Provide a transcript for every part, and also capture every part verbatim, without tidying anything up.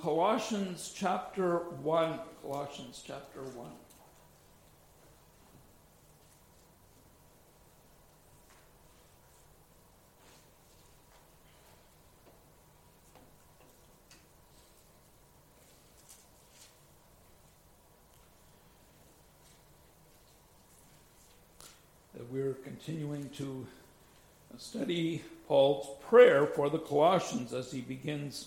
Colossians chapter one. Colossians chapter one. We're continuing to study Paul's prayer for the Colossians as he begins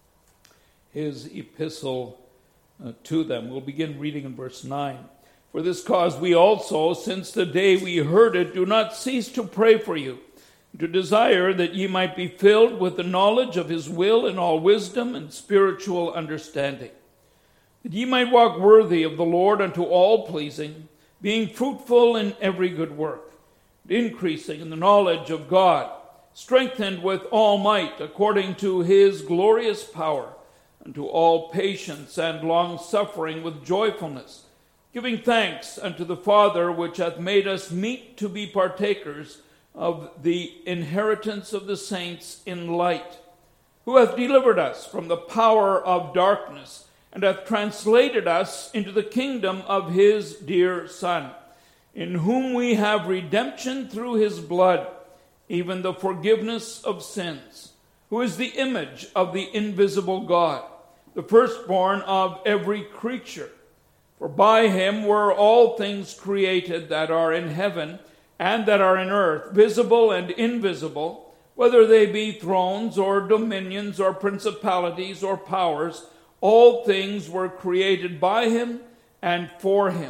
his epistle uh, to them. We'll begin reading in verse nine. For this cause we also, since the day we heard it, do not cease to pray for you, to desire that ye might be filled with the knowledge of his will in all wisdom and spiritual understanding, that ye might walk worthy of the Lord unto all pleasing, being fruitful in every good work, increasing in the knowledge of God, strengthened with all might according to his glorious power, unto all patience and long-suffering with joyfulness, giving thanks unto the Father which hath made us meet to be partakers of the inheritance of the saints in light, who hath delivered us from the power of darkness, and hath translated us into the kingdom of his dear Son, in whom we have redemption through his blood, even the forgiveness of sins, who is the image of the invisible God, the firstborn of every creature. For by him were all things created that are in heaven and that are in earth, visible and invisible, whether they be thrones or dominions or principalities or powers. All things were created by him and for him.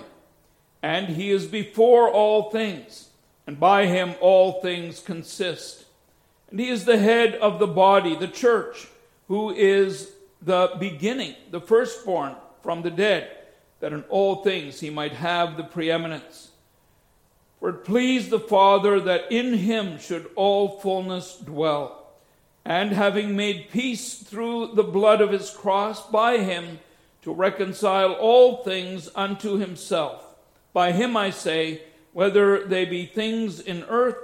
And he is before all things, and by him all things consist. And he is the head of the body, the church, who is the beginning, the firstborn from the dead, that in all things he might have the preeminence. For it pleased the Father that in him should all fullness dwell, and having made peace through the blood of his cross, by him to reconcile all things unto himself. By him I say, whether they be things in earth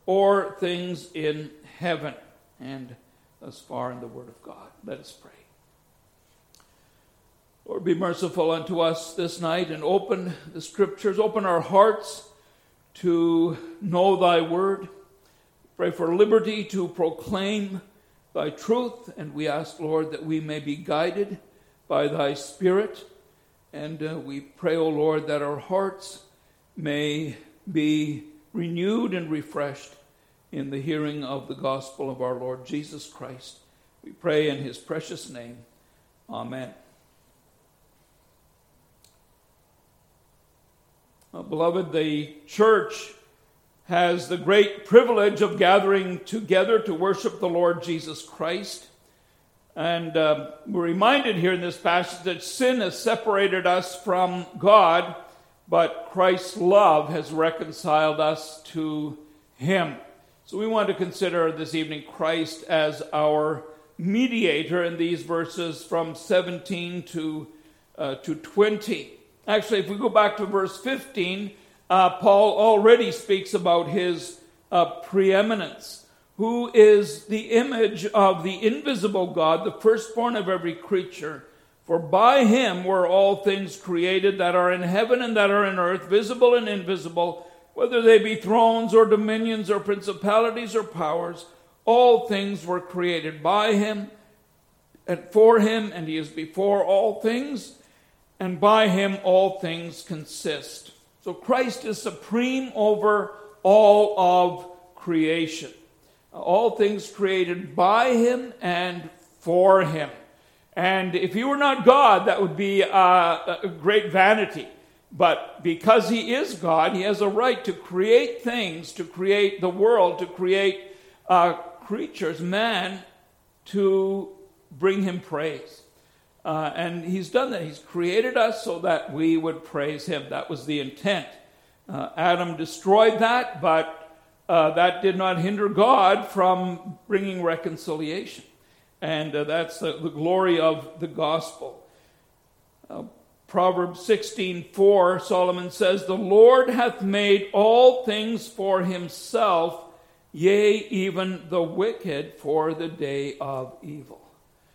or things in heaven. And thus far in the word of God. Let us pray. Lord, be merciful unto us this night and open the scriptures, open our hearts to know thy word. Pray for liberty to proclaim thy truth, and we ask, Lord, that we may be guided by thy Spirit. And uh, we pray, O Lord, that our hearts may be renewed and refreshed in the hearing of the gospel of our Lord Jesus Christ. We pray in his precious name. Amen. Well, beloved, the church has the great privilege of gathering together to worship the Lord Jesus Christ. And uh, we're reminded here in this passage that sin has separated us from God, but Christ's love has reconciled us to him. So we want to consider this evening Christ as our mediator in these verses from seventeen to, uh, to twenty. Actually, if we go back to verse fifteen, uh, Paul already speaks about his uh, preeminence, who is the image of the invisible God, the firstborn of every creature. For by him were all things created that are in heaven and that are in earth, visible and invisible, whether they be thrones or dominions or principalities or powers. All things were created by him and for him, and he is before all things, and by him all things consist. So Christ is supreme over all of creation. All things created by him and for him. And if he were not God, that would be uh, a great vanity. But because he is God, he has a right to create things, to create the world, to create uh, creatures, man, to bring him praise. Uh, and he's done that. He's created us so that we would praise him. That was the intent. Uh, Adam destroyed that, but uh, that did not hinder God from bringing reconciliation. And uh, that's the, the glory of the gospel. Uh, Proverbs sixteen four, Solomon says, "The Lord hath made all things for himself, yea, even the wicked for the day of evil."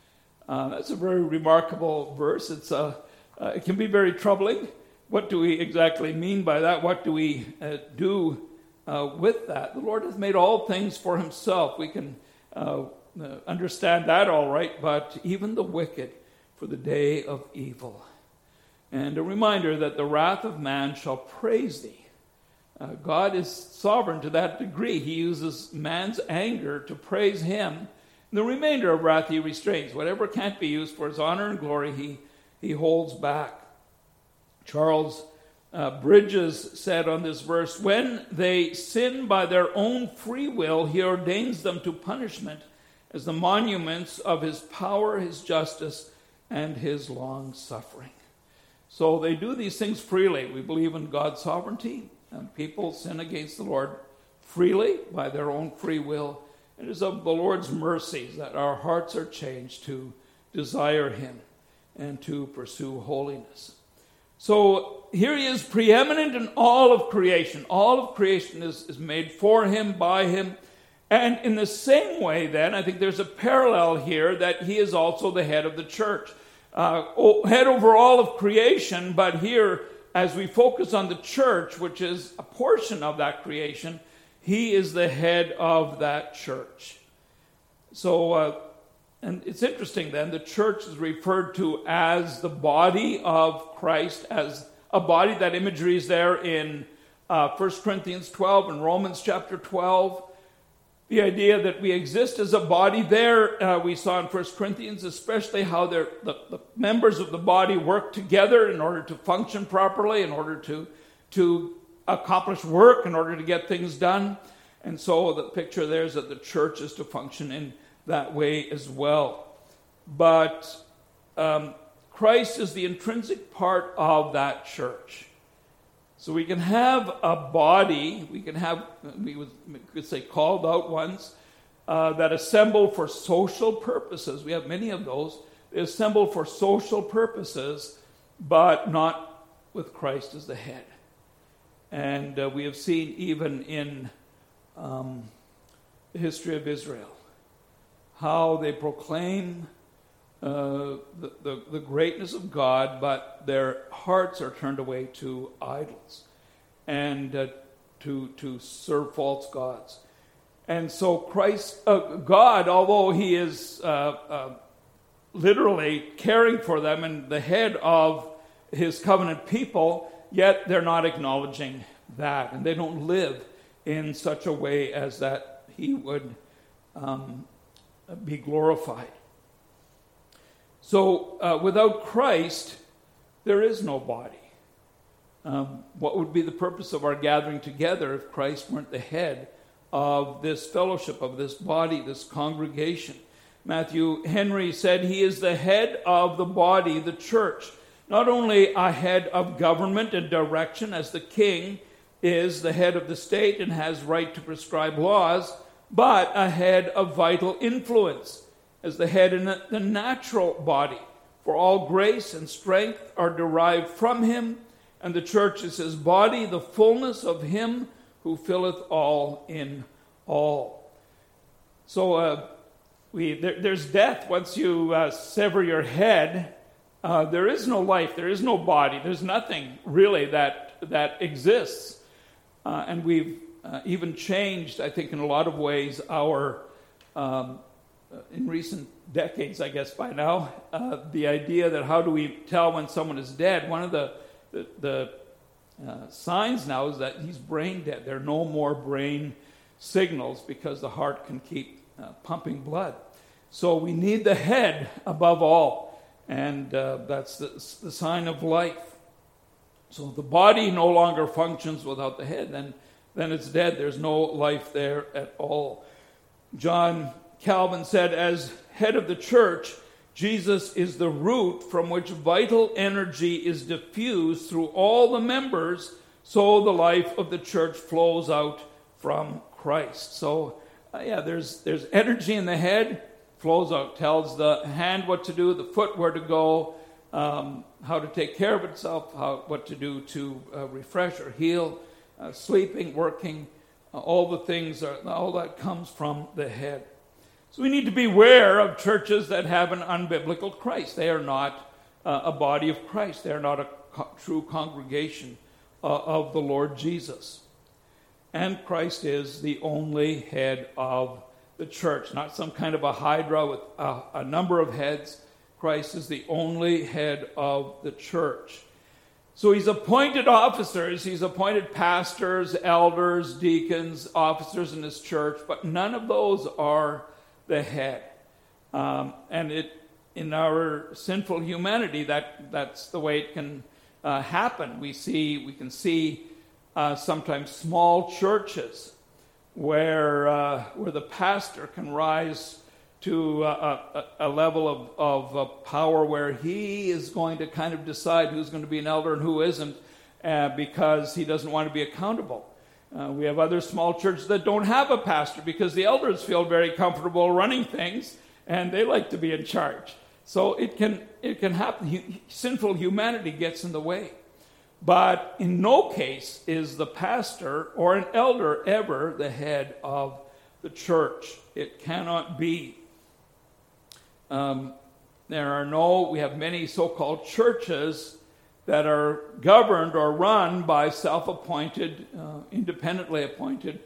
Uh, that's a very remarkable verse. It's uh, uh, it can be very troubling. What do we exactly mean by that? What do we uh, do uh, with that? The Lord has made all things for himself. We can uh, uh, understand that all right, but even the wicked for the day of evil. And a reminder that the wrath of man shall praise thee. Uh, God is sovereign to that degree. He uses man's anger to praise him. And the remainder of wrath he restrains. Whatever can't be used for his honor and glory, he, he holds back. Charles uh, Bridges said on this verse, when they sin by their own free will, he ordains them to punishment as the monuments of his power, his justice, and his long suffering. So they do these things freely. We believe in God's sovereignty, and people sin against the Lord freely by their own free will. It is of the Lord's mercies that our hearts are changed to desire him and to pursue holiness. So here he is preeminent in all of creation. All of creation is, is made for him, by him. And in the same way, then, I think there's a parallel here that he is also the head of the church. Uh, head over all of creation, but here, as we focus on the church, which is a portion of that creation, he is the head of that church. So, uh, and it's interesting then, the church is referred to as the body of Christ, as a body. That imagery is there in uh, First Corinthians twelve and Romans chapter twelve. The idea that we exist as a body there, uh, we saw in First Corinthians, especially how the, the members of the body work together in order to function properly, in order to, to accomplish work, in order to get things done. And so the picture there is that the church is to function in that way as well. But um, Christ is the intrinsic part of that church. So we can have a body, we can have, we would we could say called out ones, uh, that assemble for social purposes. We have many of those. They assemble for social purposes, but not with Christ as the head. And uh, we have seen even in um, the history of Israel how they proclaim uh, the, the, the greatness of God, but their hearts are turned away to idols and uh, to, to serve false gods. And so Christ, uh, God, although he is uh, uh, literally caring for them and the head of his covenant people, yet they're not acknowledging that, and they don't live in such a way as that he would um, be glorified. So uh, without Christ, there is no body. Um, what would be the purpose of our gathering together if Christ weren't the head of this fellowship, of this body, this congregation? Matthew Henry said he is the head of the body, the church. Not only a head of government and direction, as the king is the head of the state and has right to prescribe laws, but a head of vital influence, as the head in the natural body. For all grace and strength are derived from him, and the church is his body, the fullness of him who filleth all in all. So uh, we there, there's death once you uh, sever your head. Uh, there is no life, there is no body, there's nothing really that, that exists. Uh, and we've uh, even changed, I think, in a lot of ways, our um, in recent decades, I guess by now, uh, the idea that how do we tell when someone is dead? One of the, the, the uh, signs now is that he's brain dead. There are no more brain signals because the heart can keep uh, pumping blood. So we need the head above all, and uh, that's the, the sign of life. So if the body no longer functions without the head, then, then it's dead. There's no life there at all. John Calvin said, as head of the church, Jesus is the root from which vital energy is diffused through all the members, so the life of the church flows out from Christ. So, uh, yeah, there's there's energy in the head, flows out, tells the hand what to do, the foot where to go, um, how to take care of itself, how what to do to uh, refresh or heal, uh, sleeping, working, uh, all the things, are, all that comes from the head. So we need to beware of churches that have an unbiblical Christ. They are not uh, a body of Christ. They are not a co- true congregation uh, of the Lord Jesus. And Christ is the only head of the church, not some kind of a hydra with a, a number of heads. Christ is the only head of the church. So he's appointed officers, he's appointed pastors, elders, deacons, officers in his church, but none of those are the head. Um, and it, in our sinful humanity, that, that's the way it can uh, happen. We see, we can see uh, sometimes small churches where uh, where the pastor can rise to a, a, a level of, of uh, power where he is going to kind of decide who's going to be an elder and who isn't, uh, because he doesn't want to be accountable. Uh, we have other small churches that don't have a pastor because the elders feel very comfortable running things and they like to be in charge. So it can it can happen. H- sinful humanity gets in the way. But in no case is the pastor or an elder ever the head of the church. It cannot be. Um, there are no, we have many so-called churches that are governed or run by self-appointed, uh, independently appointed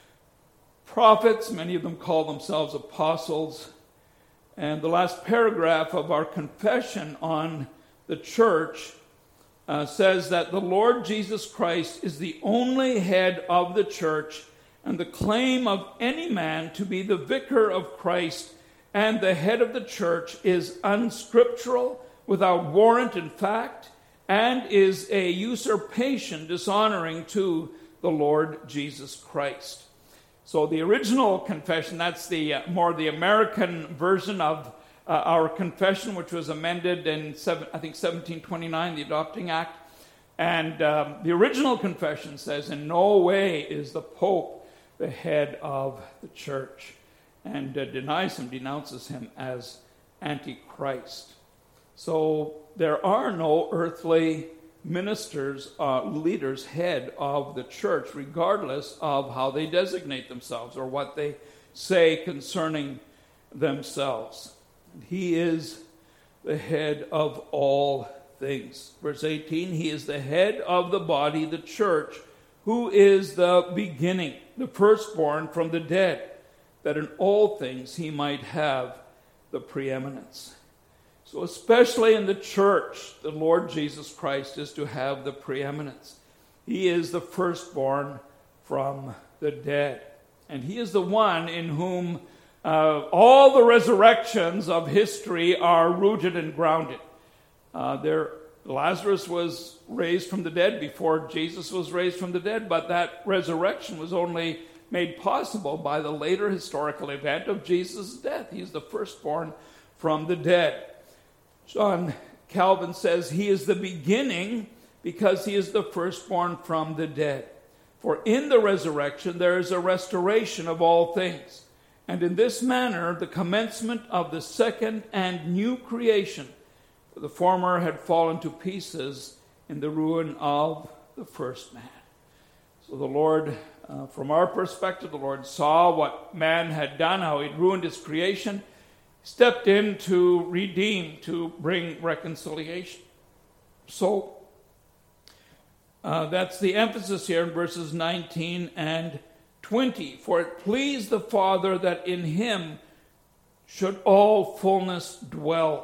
prophets. Many of them call themselves apostles. And the last paragraph of our confession on the church Uh, says that the Lord Jesus Christ is the only head of the church, and the claim of any man to be the vicar of Christ and the head of the church is unscriptural, without warrant in fact, and is a usurpation dishonoring to the Lord Jesus Christ. So the original confession, that's the uh, more the American version of Uh, our confession, which was amended in, seven, I think, seventeen twenty-nine, the Adopting Act. And um, the original confession says, in no way is the Pope the head of the church, and uh, denies him, denounces him as Antichrist. So there are no earthly ministers, uh, leaders, head of the church, regardless of how they designate themselves or what they say concerning themselves. He is the head of all things. Verse eighteen, he is the head of the body, the church, who is the beginning, the firstborn from the dead, that in all things he might have the preeminence. So especially in the church, the Lord Jesus Christ is to have the preeminence. He is the firstborn from the dead. And he is the one in whom Uh, all the resurrections of history are rooted and grounded. Uh, there, Lazarus was raised from the dead before Jesus was raised from the dead, but that resurrection was only made possible by the later historical event of Jesus' death. He is the firstborn from the dead. John Calvin says he is the beginning because he is the firstborn from the dead. For in the resurrection there is a restoration of all things. And in this manner, the commencement of the second and new creation, for the former had fallen to pieces in the ruin of the first man. So the Lord, uh, from our perspective, the Lord saw what man had done, how he'd ruined his creation, stepped in to redeem, to bring reconciliation. So uh, that's the emphasis here in verses nineteen and twenty. For it pleased the Father that in him should all fullness dwell.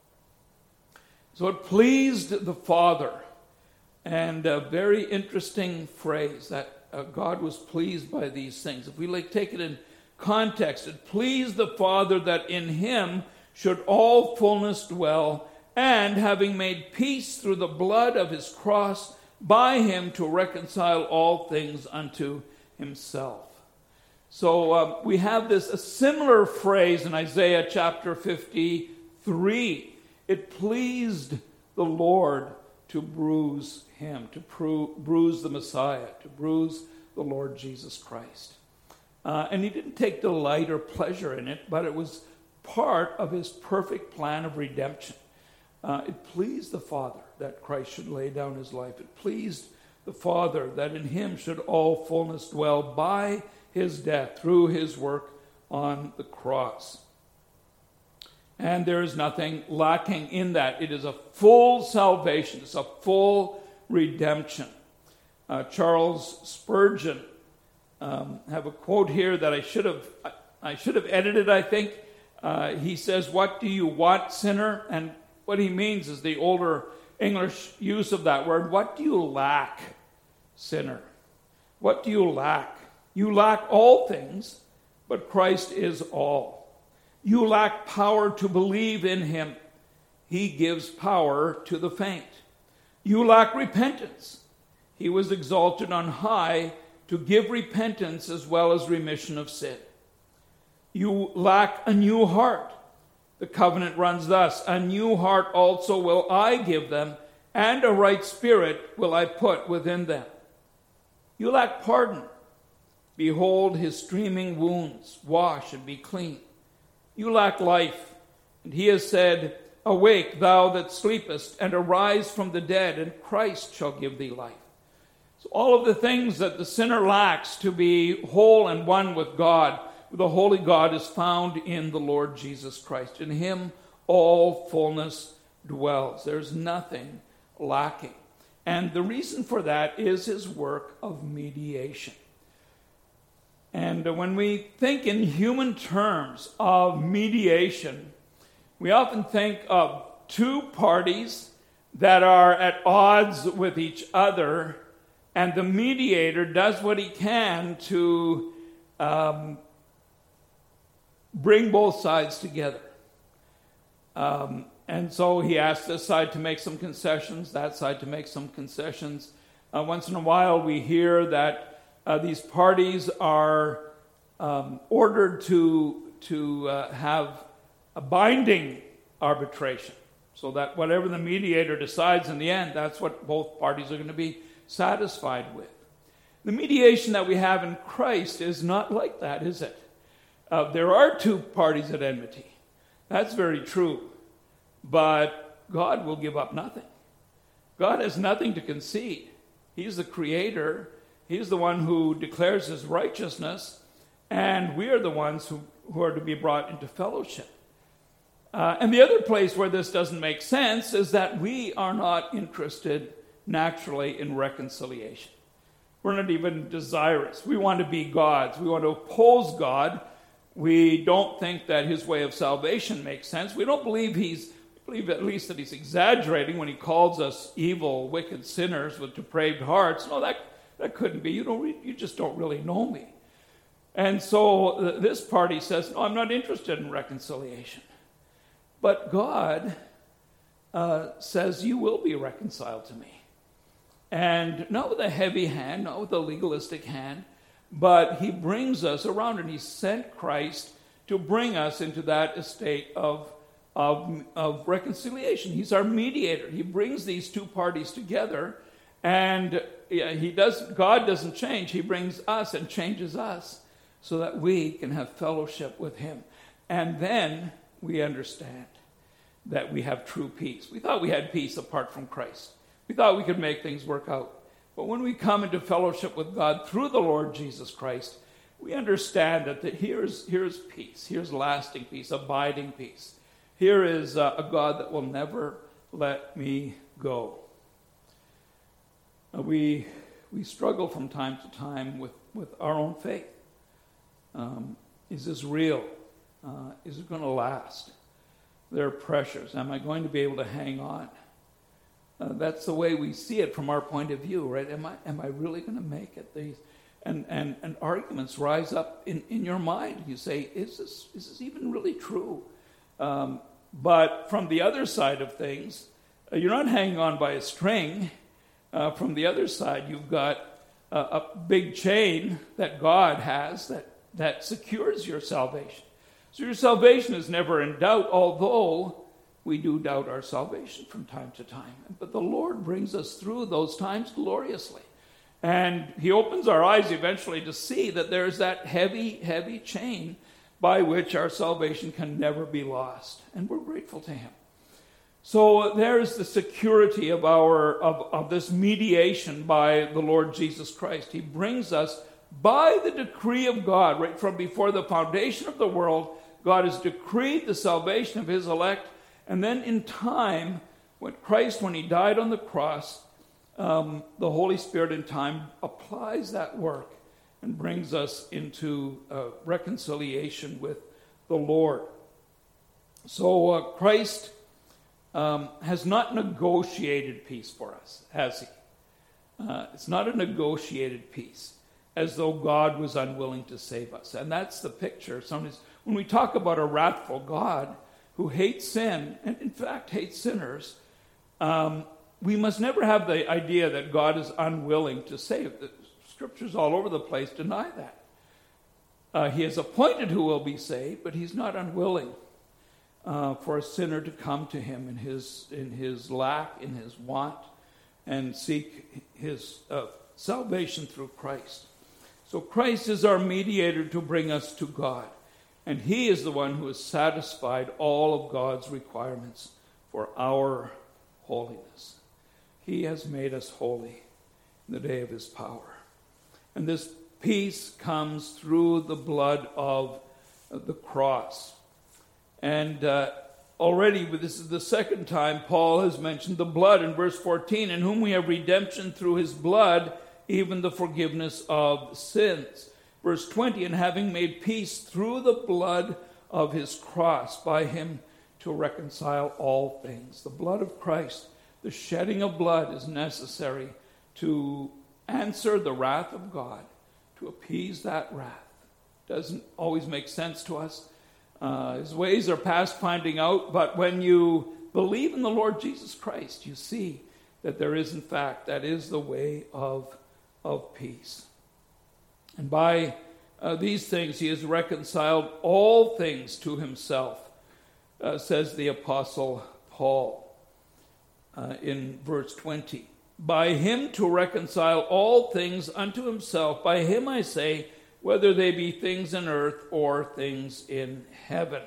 So it pleased the Father. And a very interesting phrase, that uh, God was pleased by these things. If we like take it in context, it pleased the Father that in him should all fullness dwell, and having made peace through the blood of his cross, by him to reconcile all things unto himself. So um, we have this a similar phrase in Isaiah chapter fifty-three. It pleased the Lord to bruise him, to bru- bruise the Messiah, to bruise the Lord Jesus Christ. Uh, and he didn't take delight or pleasure in it, but it was part of his perfect plan of redemption. Uh, it pleased the Father that Christ should lay down his life. It pleased the Father that in him should all fullness dwell by his death, through his work on the cross. And there is nothing lacking in that. It is a full salvation. It's a full redemption. Uh, Charles Spurgeon, um, have a quote here that I should have I, I should have edited, I think. Uh, he says, "What do you want, sinner?" And what he means is the older English use of that word. What do you lack, sinner? What do you lack? You lack all things, but Christ is all. You lack power to believe in him. He gives power to the faint. You lack repentance. He was exalted on high to give repentance as well as remission of sin. You lack a new heart. The covenant runs thus: a new heart also will I give them, and a right spirit will I put within them. You lack pardon. Behold his streaming wounds. Wash and be clean. You lack life, and he has said, "Awake, thou that sleepest, and arise from the dead, and Christ shall give thee life." So all of the things that the sinner lacks to be whole and one with God, the holy God, is found in the Lord Jesus Christ. In him all fullness dwells. There's nothing lacking. And the reason for that is his work of mediation. And when we think in human terms of mediation, we often think of two parties that are at odds with each other, and the mediator does what he can to um, bring both sides together. Um, and so he asks this side to make some concessions, that side to make some concessions. Uh, once in a while we hear that Uh, these parties are um, ordered to, to uh, have a binding arbitration, so that whatever the mediator decides in the end, that's what both parties are going to be satisfied with. The mediation that we have in Christ is not like that, is it? Uh, there are two parties at enmity. That's very true. But God will give up nothing. God has nothing to concede. He's the creator. He's the one who declares his righteousness, and we are the ones who, who are to be brought into fellowship. Uh, and the other place where this doesn't make sense is that we are not interested naturally in reconciliation. We're not even desirous. We want to be God's. We want to oppose God. We don't think that his way of salvation makes sense. We don't believe he's, believe at least that he's exaggerating when he calls us evil, wicked sinners with depraved hearts. No, that That couldn't be. You don't. Re- you just don't really know me. And so th- this party says, "No, I'm not interested in reconciliation." But God uh, says, "You will be reconciled to me," and not with a heavy hand, not with a legalistic hand, but he brings us around, and he sent Christ to bring us into that estate of of, of reconciliation. He's our mediator. He brings these two parties together, and he does. God doesn't change. He brings us and changes us so that we can have fellowship with him. And then we understand that we have true peace. We thought we had peace apart from Christ. We thought we could make things work out. But when we come into fellowship with God through the Lord Jesus Christ, we understand that the, here's, here's peace. Here's lasting peace, abiding peace. Here is uh, a God that will never let me go. Uh, we we struggle from time to time with, with our own faith. Um, is this real? Uh, is it going to last? There are pressures. Am I going to be able to hang on? Uh, that's the way we see it from our point of view, right? Am I am I really going to make it? These and, and and arguments rise up in, in your mind. You say, is this is this even really true? Um, but from the other side of things, uh, you're not hanging on by a string. Uh, from the other side, you've got a, a big chain that God has that, that secures your salvation. So your salvation is never in doubt, although we do doubt our salvation from time to time. But the Lord brings us through those times gloriously. And he opens our eyes eventually to see that there's that heavy, heavy chain by which our salvation can never be lost. And we're grateful to him. So there's the security of our of, of this mediation by the Lord Jesus Christ. He brings us by the decree of God, right from before the foundation of the world, God has decreed the salvation of his elect. And then in time, when Christ, when he died on the cross, um, the Holy Spirit in time applies that work and brings us into uh, reconciliation with the Lord. So uh, Christ um, has not negotiated peace for us, has he? Uh, it's not a negotiated peace, as though God was unwilling to save us. And that's the picture. Sometimes when we talk about a wrathful God who hates sin, and in fact hates sinners, um, we must never have the idea that God is unwilling to save. The scriptures all over the place deny that. Uh, he has appointed who will be saved, but he's not unwilling uh, for a sinner to come to him in his, in his lack, in his want, and seek his uh, salvation through Christ. So Christ is our mediator to bring us to God. And he is the one who has satisfied all of God's requirements for our holiness. He has made us holy in the day of his power. And this peace comes through the blood of the cross. And uh, already, this is the second time Paul has mentioned the blood in verse fourteen, in whom we have redemption through his blood, even the forgiveness of sins. Verse twenty, and having made peace through the blood of his cross, by him to reconcile all things. The blood of Christ, the shedding of blood, is necessary to answer the wrath of God, to appease that wrath. Doesn't always make sense to us. Uh, his ways are past finding out, but when you believe in the Lord Jesus Christ, you see that there is, in fact, that is the way of, of peace. And by uh, these things he has reconciled all things to himself, uh, says the Apostle Paul uh, in verse twenty. By him to reconcile all things unto himself. By him I say, whether they be things in earth or things in heaven.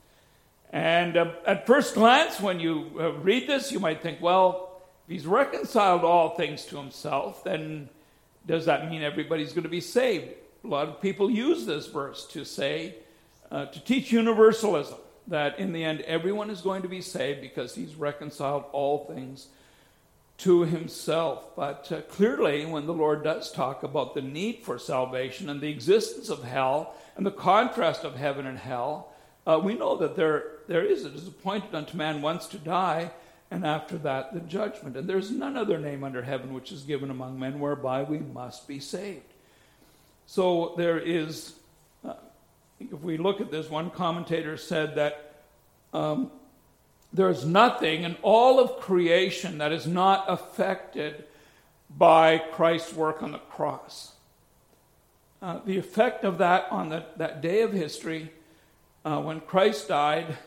And uh, at first glance, when you uh, read this, you might think, well, if he's reconciled all things to himself, then does that mean everybody's going to be saved? A lot of people use this verse to say, uh, to teach universalism, that in the end everyone is going to be saved because he's reconciled all things to himself. But uh, clearly, when the Lord does talk about the need for salvation and the existence of hell and the contrast of heaven and hell, uh, we know that there, there is, it is appointed unto man once to die, and after that the judgment. And there's none other name under heaven which is given among men whereby we must be saved. So there is, uh, if we look at this, one commentator said that um, there's nothing in all of creation that is not affected by Christ's work on the cross. Uh, the effect of that on the, that day of history, uh, when Christ died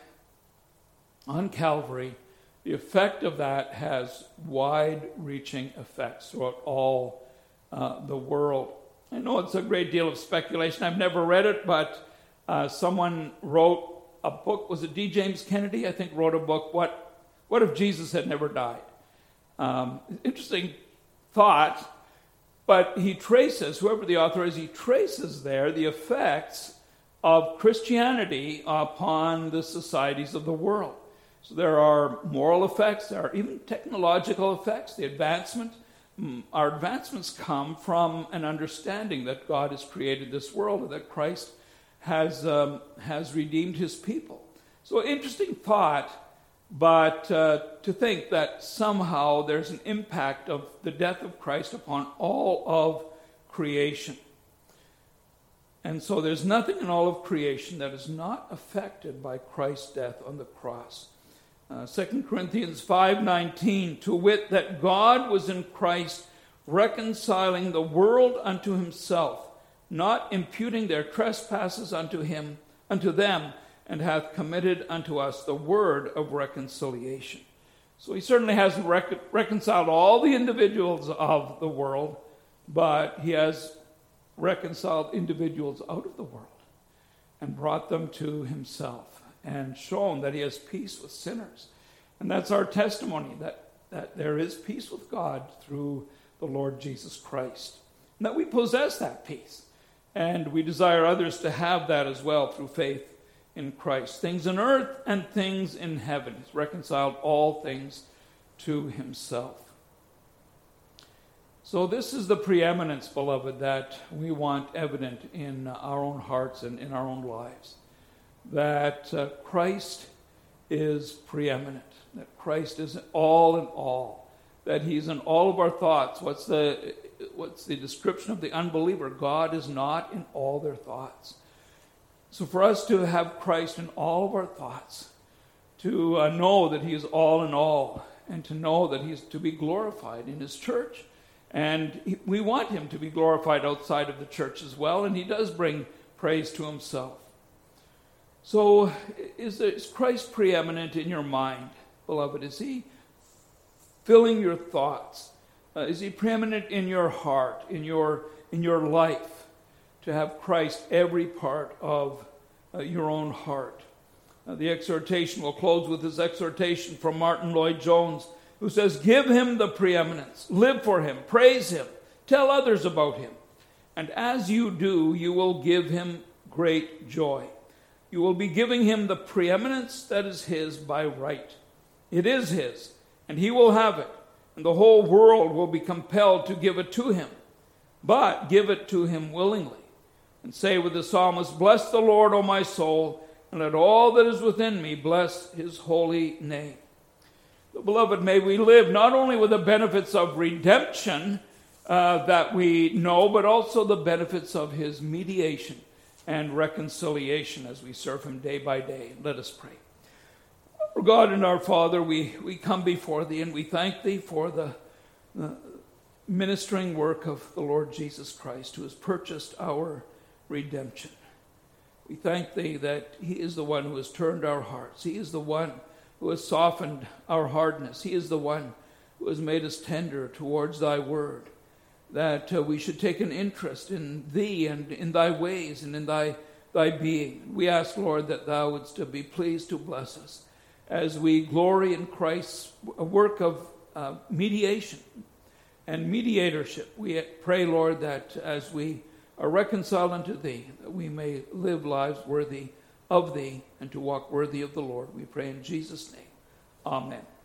on Calvary, the effect of that has wide-reaching effects throughout all uh, the world. I know it's a great deal of speculation. I've never read it, but uh, someone wrote a book. Was it D. James Kennedy, I think, wrote a book, What What if Jesus had never died? Um, interesting thought, but he traces, whoever the author is, he traces there the effects of Christianity upon the societies of the world. So there are moral effects, there are even technological effects, the advancement. Our advancements come from an understanding that God has created this world and that Christ has um, has redeemed his people. So interesting thought, but uh, to think that somehow there's an impact of the death of Christ upon all of creation. And so there's nothing in all of creation that is not affected by Christ's death on the cross. Uh, Second Corinthians five nineteen, to wit, that God was in Christ reconciling the world unto himself, not imputing their trespasses unto him, unto them, and hath committed unto us the word of reconciliation. So he certainly hasn't rec- reconciled all the individuals of the world, but he has reconciled individuals out of the world and brought them to himself and shown that he has peace with sinners. And that's our testimony, that, that there is peace with God through the Lord Jesus Christ, and that we possess that peace. And we desire others to have that as well through faith in Christ. Things in earth and things in heaven. He's reconciled all things to himself. So this is the preeminence, beloved, that we want evident in our own hearts and in our own lives. That uh, Christ is preeminent. That Christ is all in all. That he's in all of our thoughts. What's the, what's the description of the unbeliever? God is not in all their thoughts. So for us to have Christ in all of our thoughts, to uh, know that he is all in all, and to know that he's to be glorified in his church. And he, we want him to be glorified outside of the church as well, and he does bring praise to himself. So is, there, is Christ preeminent in your mind, beloved? Is he filling your thoughts? Uh, is he preeminent in your heart, in your, in your life, to have Christ every part of uh, your own heart? Uh, the exhortation, we'll close with this exhortation from Martin Lloyd-Jones, who says, give him the preeminence, live for him, praise him, tell others about him. And as you do, you will give him great joy. You will be giving him the preeminence that is his by right. It is his, and he will have it, and the whole world will be compelled to give it to him. But give it to him willingly, and say with the psalmist, bless the Lord, O my soul, and let all that is within me bless his holy name. Beloved, may we live not only with the benefits of redemption uh, that we know, but also the benefits of his mediation and reconciliation as we serve him day by day. Let us pray. Our God and our Father, we, we come before thee and we thank thee for the, the ministering work of the Lord Jesus Christ, who has purchased our redemption. We thank thee that he is the one who has turned our hearts. He is the one who has softened our hardness. He is the one who has made us tender towards thy word, that uh, we should take an interest in thee and in thy ways and in thy, thy being. We ask, Lord, that thou wouldst be pleased to bless us as we glory in Christ's work of uh, mediation and mediatorship. We pray, Lord, that as we are reconciled unto thee, that we may live lives worthy of thee and to walk worthy of the Lord. We pray in Jesus' name. Amen.